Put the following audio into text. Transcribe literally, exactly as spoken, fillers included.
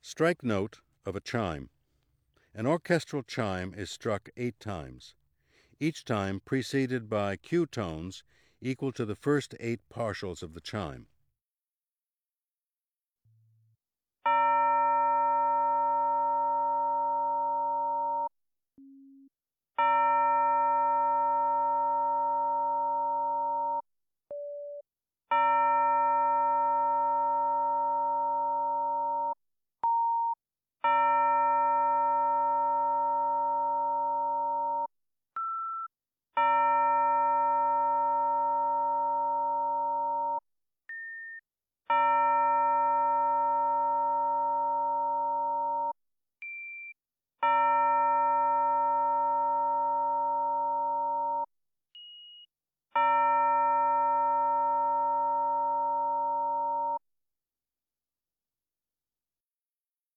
Strike note of a chime. An orchestral chime is struck eight times, each time preceded by cue tones equal to the first eight partials of the chime.